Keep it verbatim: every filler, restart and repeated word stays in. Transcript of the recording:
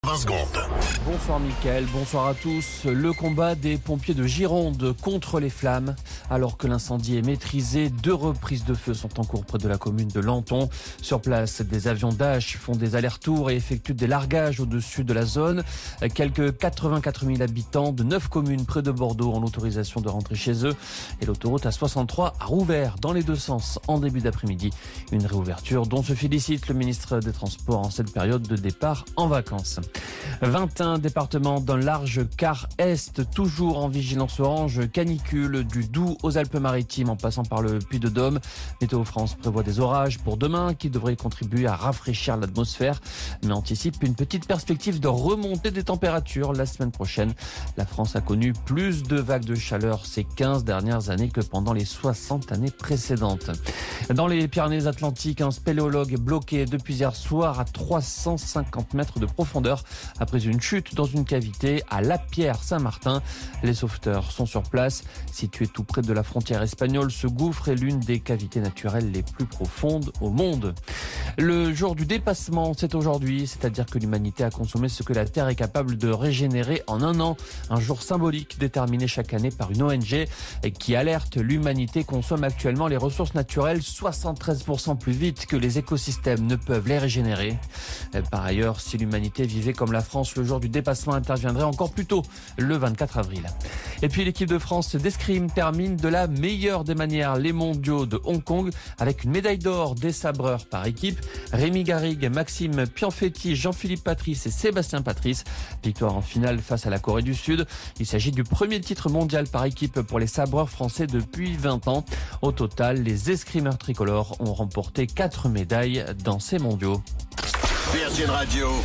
vingt secondes. Bonsoir Mickaël, bonsoir à tous. Le combat des pompiers de Gironde contre les flammes. Alors que l'incendie est maîtrisé, deux reprises de feu sont en cours près de la commune de Lanton. Sur place, des avions Dash font des allers-retours et effectuent des largages au-dessus de la zone. Quelques quatre-vingt-quatre mille habitants de neuf communes près de Bordeaux ont l'autorisation de rentrer chez eux. Et l'autoroute A soixante-trois a rouvert dans les deux sens en début d'après-midi. Une réouverture dont se félicite le ministre des Transports en cette période de départ en vacances. vingt et un départements d'un large quart est, toujours en vigilance orange canicule, du Doubs aux Alpes-Maritimes en passant par le Puy-de-Dôme. Météo France prévoit des orages pour demain qui devraient contribuer à rafraîchir l'atmosphère, mais anticipe une petite perspective de remontée des températures la semaine prochaine. La France a connu plus de vagues de chaleur ces quinze dernières années que pendant les soixante années précédentes. Dans les Pyrénées-Atlantiques, un spéléologue est bloqué depuis hier soir à trois cent cinquante mètres de profondeur après une chute dans une cavité à Lapierre-Saint-Martin. Les sauveteurs sont sur place. Situé tout près de la frontière espagnole, ce gouffre est l'une des cavités naturelles les plus profondes au monde. Le jour du dépassement, c'est aujourd'hui, c'est-à-dire que l'humanité a consommé ce que la Terre est capable de régénérer en un an. Un jour symbolique déterminé chaque année par une O N G qui alerte: l'humanité consomme actuellement les ressources naturelles soixante-treize pour cent plus vite que les écosystèmes ne peuvent les régénérer. Par ailleurs, si l'humanité vivait comme la France, le jour du dépassement interviendrait encore plus tôt, le vingt-quatre avril. Et puis l'équipe de France d'escrime termine de la meilleure des manières les mondiaux de Hong Kong avec une médaille d'or des sabreurs par équipe. Rémi Garrigue, Maxime Pianfetti, Jean-Philippe Patrice et Sébastien Patrice. Victoire en finale face à la Corée du Sud. Il s'agit du premier titre mondial par équipe pour les sabreurs français depuis vingt ans. Au total, les escrimeurs tricolores ont remporté quatre médailles dans ces mondiaux. Virgin Radio.